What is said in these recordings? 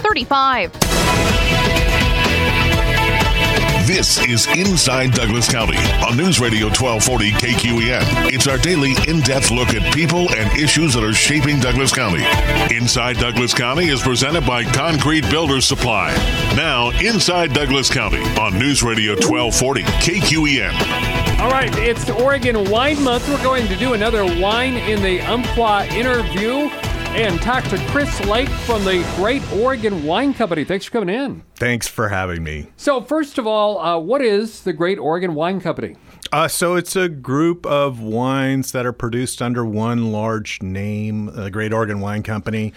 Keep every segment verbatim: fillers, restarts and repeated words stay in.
thirty-five. This is Inside Douglas County on News Radio twelve forty K Q E N. It's our daily in-depth look at people and issues that are shaping Douglas County. Inside Douglas County is presented by Concrete Builders Supply. Now, Inside Douglas County on News Radio twelve forty K Q E N. All right, it's Oregon Wine Month. We're going to do another Wine in the Umpqua interview and talk to Chris Lake from the Great Oregon Wine Company. Thanks for coming in. Thanks for having me. So first of all, uh, what is the Great Oregon Wine Company? Uh, so it's a group of wines that are produced under one large name, the Great Oregon Wine Company.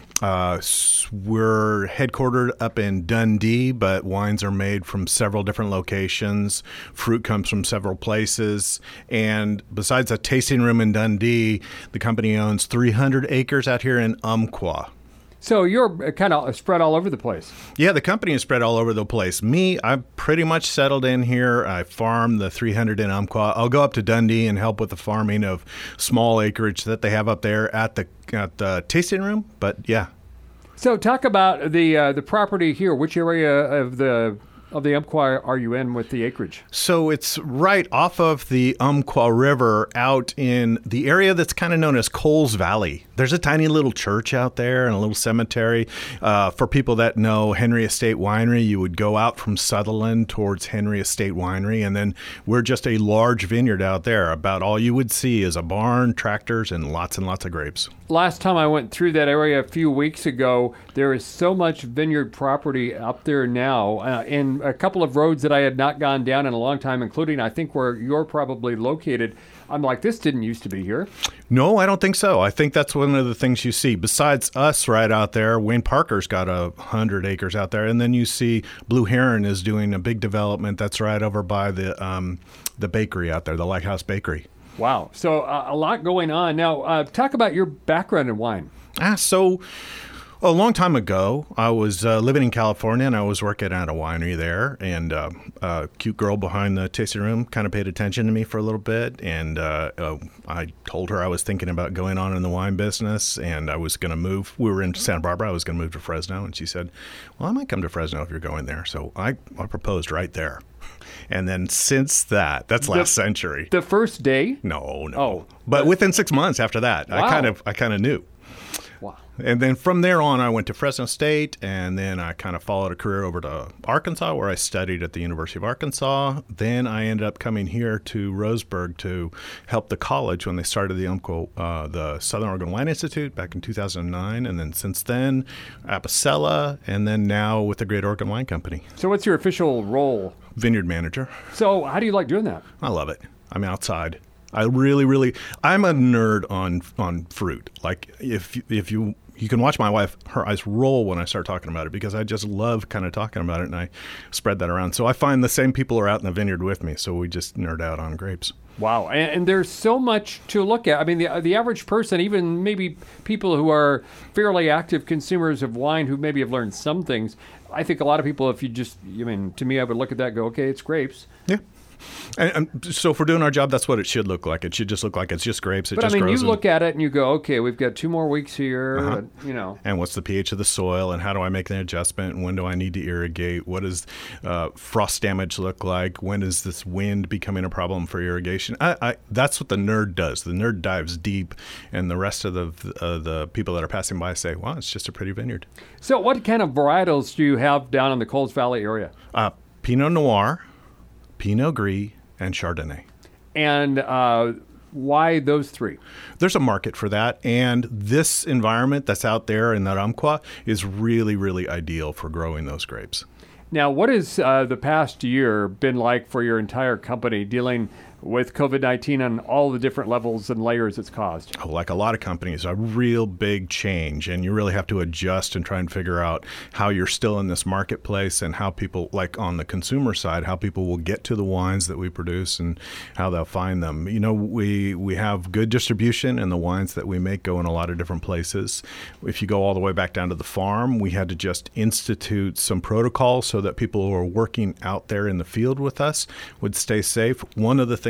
Uh, we're headquartered up in Dundee, but wines are made from several different locations. Fruit comes from several places. And besides a tasting room in Dundee, the company owns three hundred acres out here in Umpqua. So you're kind of spread all over the place. Yeah, the company is spread all over the place. Me, I'm pretty much settled in here. I farm the three hundred in Umpqua. I'll go up to Dundee and help with the farming of small acreage that they have up there at the at the tasting room. But yeah. So talk about the uh, the property here. Which area of the of the Umpqua are you in with the acreage? So it's right off of the Umpqua River out in the area that's kind of known as Coles Valley. There's a tiny little church out there and a little cemetery. Uh, for people that know Henry Estate Winery, you would go out from Sutherland towards Henry Estate Winery, and then we're just a large vineyard out there. About all you would see is a barn, tractors, and lots and lots of grapes. Last time I went through that area a few weeks ago, there is so much vineyard property up there now, uh, and a couple of roads that I had not gone down in a long time, including I think where you're probably located. I'm like, this didn't used to be here. No, I don't think so. I think that's one of the things you see. Besides us right out there, Wayne Parker's got a hundred acres out there. And then you see Blue Heron is doing a big development that's right over by the um, the bakery out there, the Lighthouse Bakery. Wow. So uh, a lot going on. Now, uh, talk about your background in wine. Ah, so... A long time ago, I was uh, living in California, and I was working at a winery there, and uh, a cute girl behind the tasting room kind of paid attention to me for a little bit, and uh, uh, I told her I was thinking about going on in the wine business, and I was going to move. We were in Santa Barbara. I was going to move to Fresno, and she said, well, I might come to Fresno if you're going there. So I, I proposed right there. And then since that, that's last the, century. The first day? No, no. Oh. But within six months after that, Wow. I kind of I kind of knew. Wow. And then from there on, I went to Fresno State, and then I kind of followed a career over to Arkansas, where I studied at the University of Arkansas. Then I ended up coming here to Roseburg to help the college when they started the Umpqua, uh, the Southern Oregon Wine Institute back in two thousand nine. And then since then, Apicella, and then now with the Great Oregon Wine Company. So what's your official role? Vineyard manager. So how do you like doing that? I love it. I'm outside. I really, really, I'm a nerd on on fruit. Like if if you you can watch my wife, her eyes roll when I start talking about it, because I just love kind of talking about it, and I spread that around. So I find the same people are out in the vineyard with me, so we just nerd out on grapes. Wow, and, and there's so much to look at. I mean, the the average person, even maybe people who are fairly active consumers of wine, who maybe have learned some things. I think a lot of people, if you just, I mean, to me, I would look at that and go, okay, it's grapes. Yeah. And, and so if we're doing our job, that's what it should look like. It should just look like it's just grapes. It but just I mean, grows you in- look at it and you go, okay, we've got two more weeks here, Uh-huh. and, you know. And what's the pH of the soil, and how do I make an adjustment, and when do I need to irrigate? What does uh, frost damage look like? When is this wind becoming a problem for irrigation? I, I, that's what the nerd does. The nerd dives deep, and the rest of the uh, the people that are passing by say, wow, it's just a pretty vineyard. So what kind of varietals do you have down in the Coles Valley area? Uh, Pinot Noir, Pinot Gris, and Chardonnay. And uh, why those three? There's a market for that, and this environment that's out there in that Umpqua is really, really ideal for growing those grapes. Now, what has uh, the past year been like for your entire company dealing with COVID nineteen on all the different levels and layers it's caused? Oh, like a lot of companies, a real big change, and you really have to adjust and try and figure out how you're still in this marketplace, and how people, like on the consumer side, how people will get to the wines that we produce and how they'll find them. You know, we we have good distribution, and the wines that we make go in a lot of different places. If you go all the way back down to the farm, we had to just institute some protocols so that people who are working out there in the field with us would stay safe. One of the things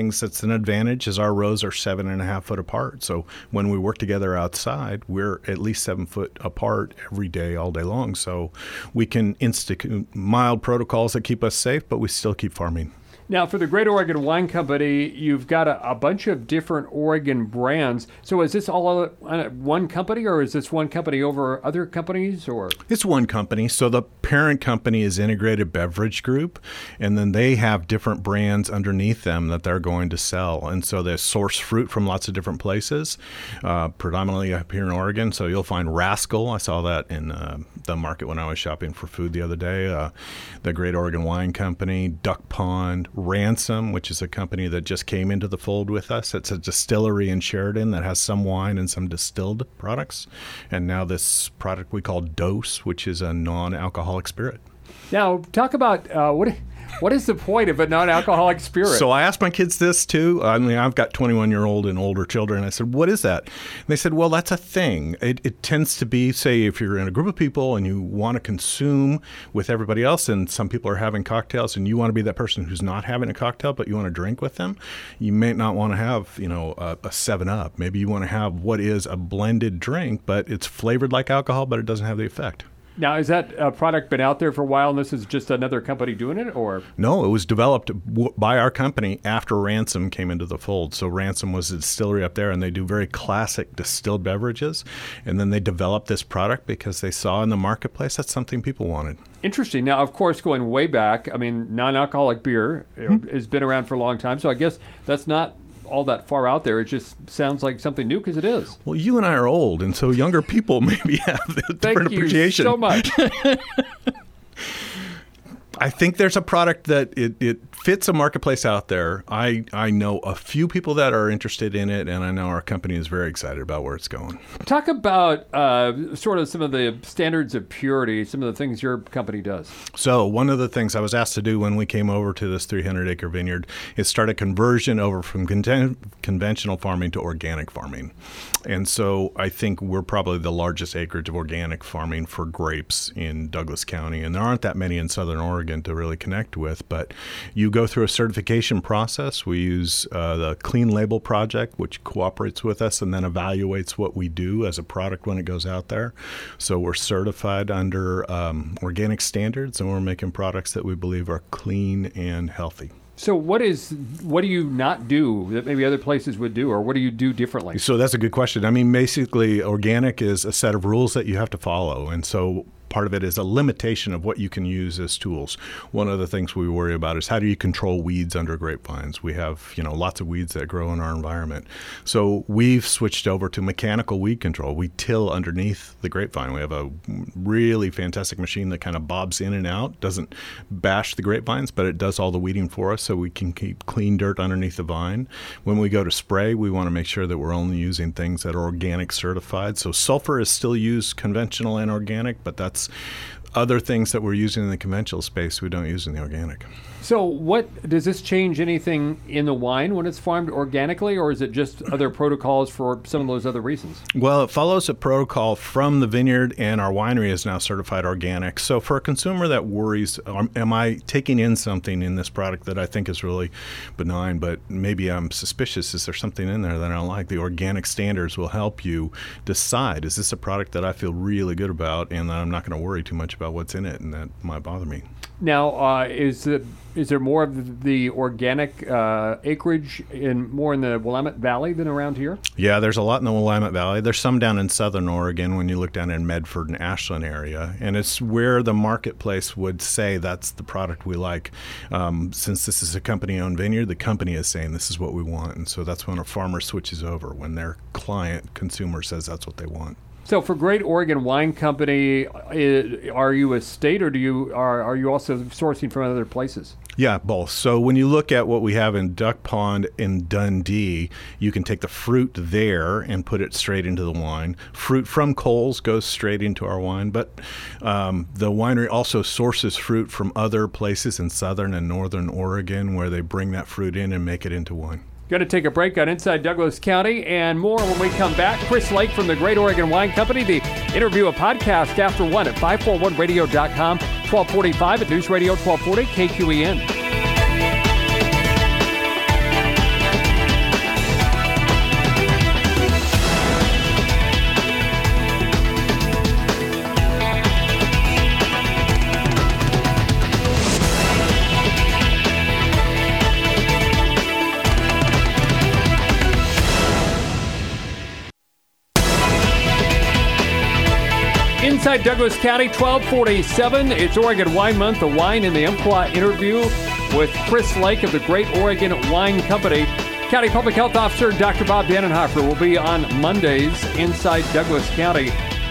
things that's an advantage is our rows are seven and a half foot apart. So when we work together outside, we're at least seven foot apart every day, all day long. So we can institute mild protocols that keep us safe, but we still keep farming. Now, for the Great Oregon Wine Company, you've got a, a bunch of different Oregon brands. So is this all uh, one company, or is this one company over other companies? Or It's one company. So the parent company is Integrated Beverage Group, and then they have different brands underneath them that they're going to sell. And so they source fruit from lots of different places, uh, predominantly up here in Oregon. So you'll find Rascal. I saw that in uh, the market when I was shopping for food the other day. Uh, the Great Oregon Wine Company, Duck Pond, Ransom, which is a company that just came into the fold with us. It's a distillery in Sheridan that has some wine and some distilled products. And now this product we call Dose, which is a non-alcoholic spirit. Now, talk about uh, what what is the point of a non-alcoholic spirit? So I asked my kids this too. I mean, I've got twenty-one-year-old and older children. I said, what is that? And they said, well, that's a thing. It, it tends to be, say, if you're in a group of people and you want to consume with everybody else, and some people are having cocktails and you want to be that person who's not having a cocktail, but you want to drink with them, you may not want to have, you know, a, a seven up. Maybe you want to have what is a blended drink, but it's flavored like alcohol, but it doesn't have the effect. Now, is that uh, product been out there for a while, and this is just another company doing it, or? No, it was developed w- by our company after Ransom came into the fold. So Ransom was a distillery up there, and they do very classic distilled beverages. And then they developed this product because they saw in the marketplace that's something people wanted. Interesting. Now, of course, going way back, I mean, non-alcoholic beer mm-hmm. has been around for a long time, so I guess that's not all that far out there. It just sounds like something new because it is. Well, you and I are old, and so younger people maybe have a different Thank appreciation. You so much. I think there's a product that it, it fits a marketplace out there. I, I know a few people that are interested in it, and I know our company is very excited about where it's going. Talk about uh, sort of some of the standards of purity, some of the things your company does. So one of the things I was asked to do when we came over to this three hundred acre vineyard is start a conversion over from con- conventional farming to organic farming. And so I think we're probably the largest acreage of organic farming for grapes in Douglas County, and there aren't that many in Southern Oregon to really connect with, but you go through a certification process. We use uh, the Clean Label Project, which cooperates with us and then evaluates what we do as a product when it goes out there. So we're certified under um, organic standards, and we're making products that we believe are clean and healthy. So what is what do you not do that maybe other places would do, or what do you do differently? So that's a good question. I mean, basically, organic is a set of rules that you have to follow, and so part of it is a limitation of what you can use as tools. One of the things we worry about is how do you control weeds under grapevines? We have, you know, lots of weeds that grow in our environment. So we've switched over to mechanical weed control. We till underneath the grapevine. We have a really fantastic machine that kind of bobs in and out, doesn't bash the grapevines, but it does all the weeding for us so we can keep clean dirt underneath the vine. When we go to spray, we want to make sure that we're only using things that are organic certified. So sulfur is still used conventional and organic, but that's other things that we're using in the conventional space we don't use in the organic. So what does this change anything in the wine when it's farmed organically, or is it just other protocols for some of those other reasons? Well, it follows a protocol from the vineyard, and our winery is now certified organic. So for a consumer that worries, um, am I taking in something in this product that I think is really benign, but maybe I'm suspicious, is there something in there that I don't like? The organic standards will help you decide, is this a product that I feel really good about and that I'm not going to worry too much about what's in it and that might bother me? Now, uh, is it, is there more of the organic uh, acreage in more in the Willamette Valley than around here? Yeah, there's a lot in the Willamette Valley. There's some down in Southern Oregon when you look down in Medford and Ashland area, and it's where the marketplace would say that's the product we like. Um, since this is a company-owned vineyard, the company is saying this is what we want, and so that's when a farmer switches over, when their client consumer says that's what they want. So for Great Oregon Wine Company, are you a state, or do you are are you also sourcing from other places? Yeah, both. So when you look at what we have in Duck Pond in Dundee, you can take the fruit there and put it straight into the wine. Fruit from Coles goes straight into our wine, but um, the winery also sources fruit from other places in Southern and Northern Oregon where they bring that fruit in and make it into wine. Going to take a break on Inside Douglas County and more when we come back. Chris Lake from the Great Oregon Wine Company. The interview, a podcast after one at five forty-one radio dot com, twelve forty-five at News Radio twelve forty K Q E N. Inside Douglas County, twelve forty-seven. It's Oregon Wine Month, the Wine in the Umpqua interview with Chris Lake of the Great Oregon Wine Company. County Public Health Officer Doctor Bob Dannenhofer will be on Mondays inside Douglas County.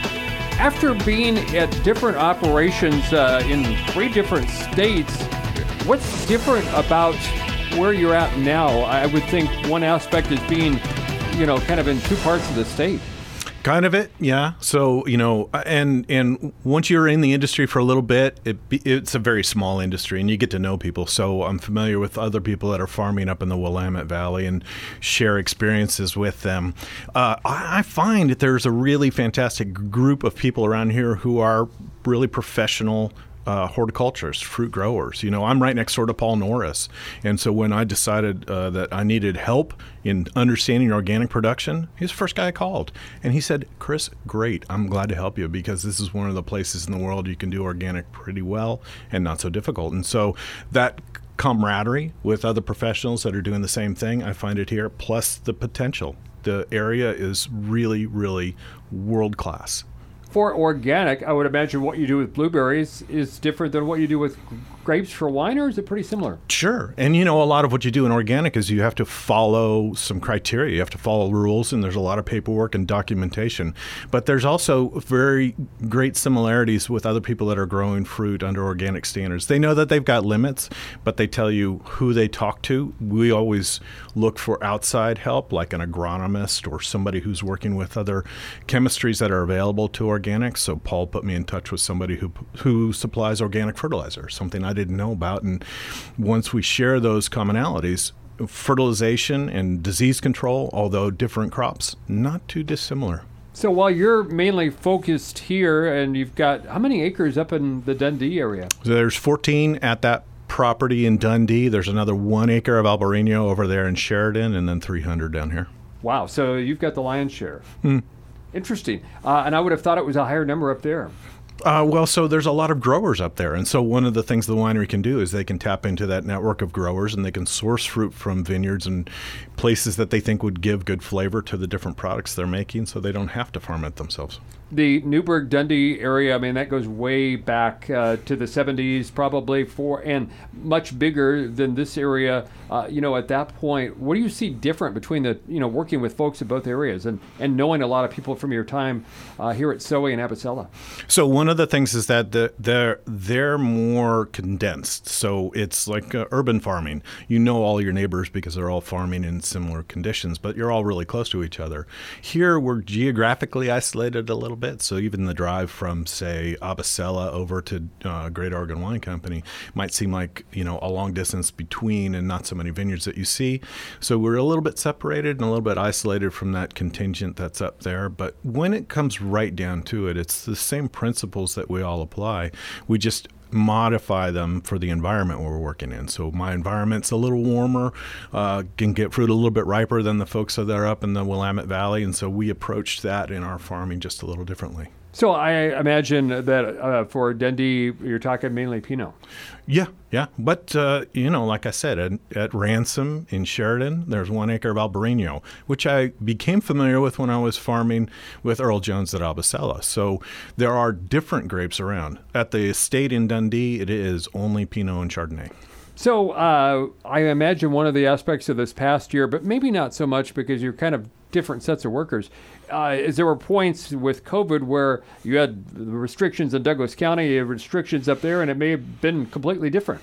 After being at different operations uh, in three different states, what's different about where you're at now? I would think one aspect is being, you know, kind of in two parts of the state. Kind of it, yeah. So, you know, and and once you're in the industry for a little bit, it it's a very small industry, and you get to know people. So I'm familiar with other people that are farming up in the Willamette Valley and share experiences with them. Uh, I, I find that there's a really fantastic group of people around here who are really professional Uh, horticulturists, fruit growers. You know, I'm right next door to Paul Norris. And so when I decided uh, that I needed help in understanding organic production, he's the first guy I called. And he said, Chris, great. I'm glad to help you because this is one of the places in the world you can do organic pretty well and not so difficult. And so that camaraderie with other professionals that are doing the same thing, I find it here, plus the potential. The area is really, really world class. For organic, I would imagine what you do with blueberries is different than what you do with grapes for wine, or is it pretty similar? Sure. And, you know, a lot of what you do in organic is you have to follow some criteria. You have to follow rules, and there's a lot of paperwork and documentation. But there's also very great similarities with other people that are growing fruit under organic standards. They know that they've got limits, but they tell you who they talk to. We always look for outside help, like an agronomist or somebody who's working with other chemistries that are available to organic. So Paul put me in touch with somebody who who supplies organic fertilizer, something I didn't know about. And once we share those commonalities, fertilization and disease control, although different crops, not too dissimilar. So while you're mainly focused here, and you've got how many acres up in the Dundee area? So there's fourteen at that property in Dundee. There's another one acre of Albarino over there in Sheridan, and then three hundred down here. Wow. So you've got the lion's share. Hmm. Interesting. Uh, and I would have thought it was a higher number up there. Uh, well, so there's a lot of growers up there. And so one of the things the winery can do is they can tap into that network of growers, and they can source fruit from vineyards and places that they think would give good flavor to the different products they're making, so they don't have to farm it themselves. The Newburgh-Dundee area, I mean, that goes way back uh, to the seventies probably, for and much bigger than this area. Uh, you know, at that point, what do you see different between the, you know, working with folks in both areas and, and knowing a lot of people from your time uh, here at S O E and Apicella? So one of the things is that the, they're, they're more condensed. So it's like uh, urban farming. You know all your neighbors because they're all farming in similar conditions, but you're all really close to each other. Here, we're geographically isolated a little bit. So even the drive from, say, Apicella over to uh, Great Oregon Wine Company might seem like, you know, a long distance between and not so many vineyards that you see. So we're a little bit separated and a little bit isolated from that contingent that's up there. But when it comes right down to it, it's the same principles that we all apply. We just modify them for the environment we're working in. So my environment's a little warmer, uh, can get fruit a little bit riper than the folks that are up in the Willamette Valley, and so we approach that in our farming just a little differently. So I imagine that uh, for Dundee, you're talking mainly Pinot. Yeah, yeah. But, uh, you know, like I said, at, at Ransom in Sheridan, there's one acre of Albarino, which I became familiar with when I was farming with Earl Jones at Apicella. So there are different grapes around. At the estate in Dundee, it is only Pinot and Chardonnay. So uh, I imagine one of the aspects of this past year, but maybe not so much because you're kind of different sets of workers, uh, is there were points with COVID where you had restrictions in Douglas County, restrictions up there, and it may have been completely different.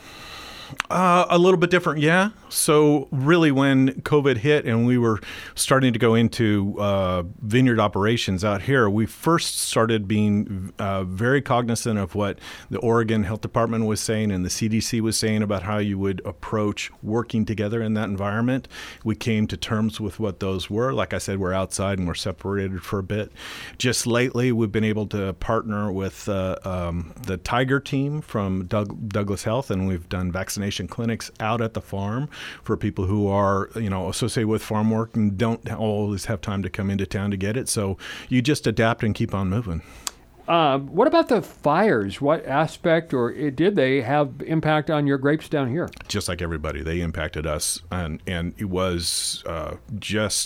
Uh, a little bit different, yeah. So really when COVID hit and we were starting to go into uh, vineyard operations out here, we first started being uh, very cognizant of what the Oregon Health Department was saying and the C D C was saying about how you would approach working together in that environment. We came to terms with what those were. Like I said, we're outside and we're separated for a bit. Just lately, we've been able to partner with uh, um, the Tiger team from Doug- Douglas Health, and we've done vaccinations vaccination clinics out at the farm for people who are, you know, associated with farm work and don't always have time to come into town to get it. So you just adapt and keep on moving. Uh, what about the fires? What aspect or it, did they have impact on your grapes down here? Just like everybody, they impacted us, and and it was uh, just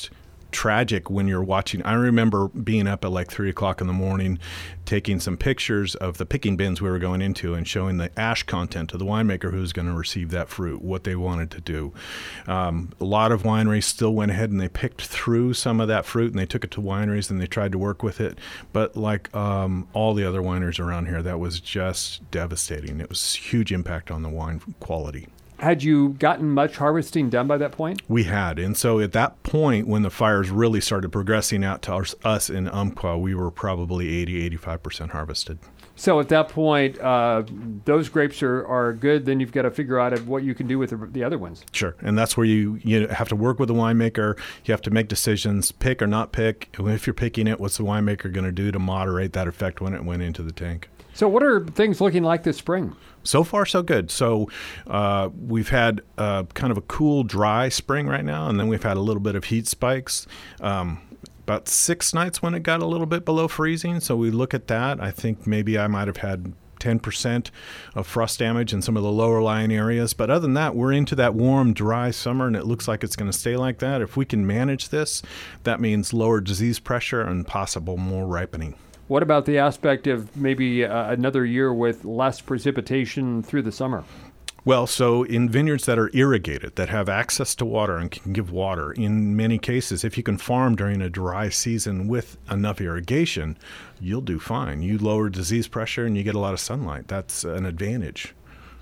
tragic when you're watching. I remember being up at like three o'clock in the morning, taking some pictures of the picking bins we were going into and showing the ash content to the winemaker who's going to receive that fruit, what they wanted to do. Um, a lot of wineries still went ahead and they picked through some of that fruit and they took it to wineries and they tried to work with it. But like um, all the other wineries around here, that was just devastating. It was a huge impact on the wine quality. Had you gotten much harvesting done by that point? We had. And so at that point, when the fires really started progressing out to our, us in Umpqua, we were probably eighty, eighty-five percent harvested. So at that point, uh, those grapes are, are good. Then you've got to figure out what you can do with the, the other ones. Sure. And that's where you, you have to work with the winemaker. You have to make decisions, pick or not pick. If you're picking it, what's the winemaker going to do to moderate that effect when it went into the tank? So what are things looking like this spring? So far, so good. So uh, we've had uh, kind of a cool, dry spring right now, and then we've had a little bit of heat spikes. Um, about six nights when it got a little bit below freezing. So we look at that. I think maybe I might have had ten percent of frost damage in some of the lower lying areas. But other than that, we're into that warm, dry summer, and it looks like it's going to stay like that. If we can manage this, that means lower disease pressure and possible more ripening. What about the aspect of maybe uh, another year with less precipitation through the summer? Well, so in vineyards that are irrigated, that have access to water and can give water, in many cases, if you can farm during a dry season with enough irrigation, you'll do fine. You lower disease pressure and you get a lot of sunlight. That's an advantage.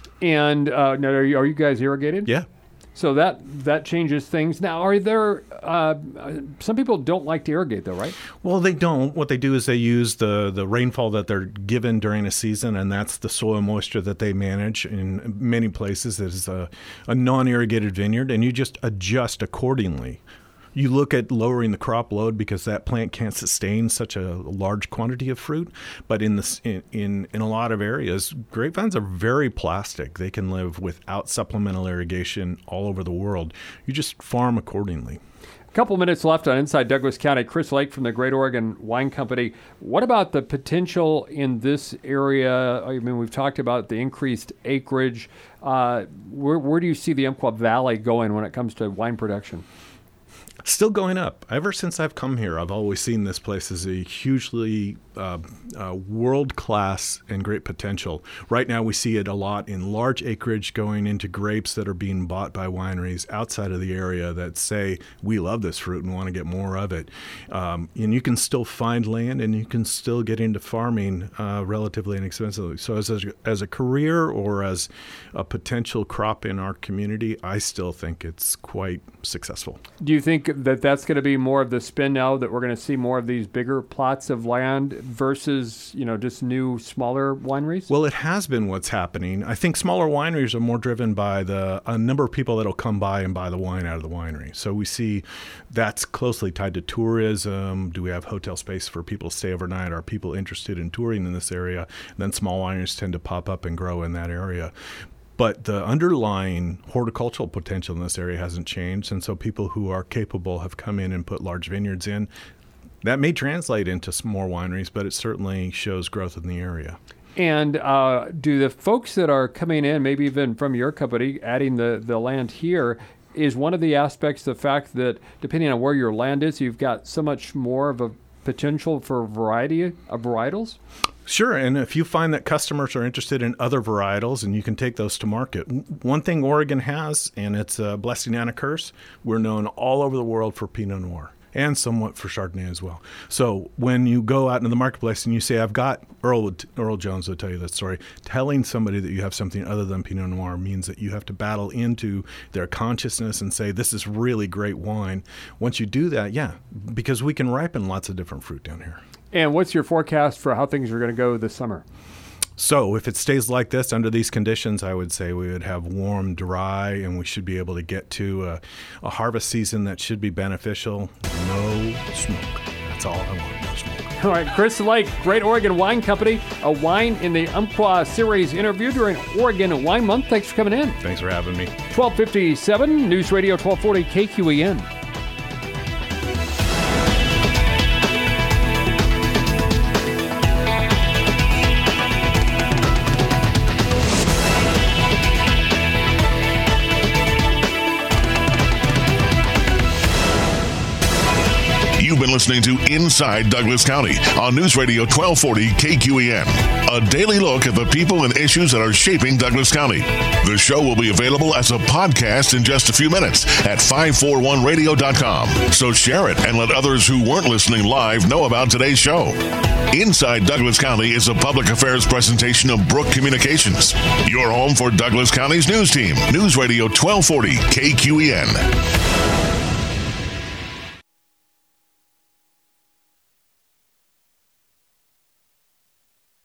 And uh, now, are you, are you guys irrigated? Yeah. So that that changes things. Now, are there uh, some people don't like to irrigate, though, right? Well, they don't. What they do is they use the, the rainfall that they're given during a season, and that's the soil moisture that they manage. In many places, it is a, a non-irrigated vineyard, and you just adjust accordingly. You look at lowering the crop load because that plant can't sustain such a large quantity of fruit. But in this, in, in, in a lot of areas, grapevines are very plastic. They can live without supplemental irrigation all over the world. You just farm accordingly. A couple minutes left on Inside Douglas County. Chris Lake from the Great Oregon Wine Company. What about the potential in this area? I mean, we've talked about the increased acreage. Uh, where, where do you see the Umpqua Valley going when it comes to wine production? Still going up. Ever since I've come here, I've always seen this place as a hugely uh, uh, world-class and great potential. Right now, we see it a lot in large acreage going into grapes that are being bought by wineries outside of the area that say, we love this fruit and want to get more of it. Um, and you can still find land and you can still get into farming uh, relatively inexpensively. So as a, as a career or as a potential crop in our community, I still think it's quite successful. Do you think that that's going to be more of the spin now, that we're going to see more of these bigger plots of land versus, you know, just new, smaller wineries? Well, it has been what's happening. I think smaller wineries are more driven by the a number of people that'll come by and buy the wine out of the winery. So we see that's closely tied to tourism. Do we have hotel space for people to stay overnight? Are people interested in touring in this area? And then small wineries tend to pop up and grow in that area. But the underlying horticultural potential in this area hasn't changed, and so people who are capable have come in and put large vineyards in. That may translate into some more wineries, but it certainly shows growth in the area. And uh, do the folks that are coming in, maybe even from your company, adding the, the land here, is one of the aspects the fact that depending on where your land is, you've got so much more of a potential for a variety of varietals? Sure, and if you find that customers are interested in other varietals and you can take those to market. One thing Oregon has, and it's a blessing and a curse, we're known all over the world for Pinot Noir and somewhat for Chardonnay as well. So when you go out into the marketplace and you say, I've got, Earl, Earl Jones will tell you that story, telling somebody that you have something other than Pinot Noir means that you have to battle into their consciousness and say, this is really great wine. Once you do that, yeah, because we can ripen lots of different fruit down here. And what's your forecast for how things are going to go this summer? So if it stays like this under these conditions, I would say we would have warm, dry, and we should be able to get to a, a harvest season that should be beneficial. No smoke. That's all I want, no smoke. All right, Chris Lake, Great Oregon Wine Company, a wine in the Umpqua series interview during Oregon Wine Month. Thanks for coming in. Thanks for having me. twelve fifty-seven, News Radio twelve forty K Q E N. listening to Inside Douglas County on News Radio twelve forty K Q E N. A daily look at the people and issues that are shaping Douglas County. The show will be available as a podcast in just a few minutes at five forty-one radio dot com. So share it and let others who weren't listening live know about today's show. Inside Douglas County is a public affairs presentation of Brook Communications, your home for Douglas County's news team. News Radio twelve forty K Q E N.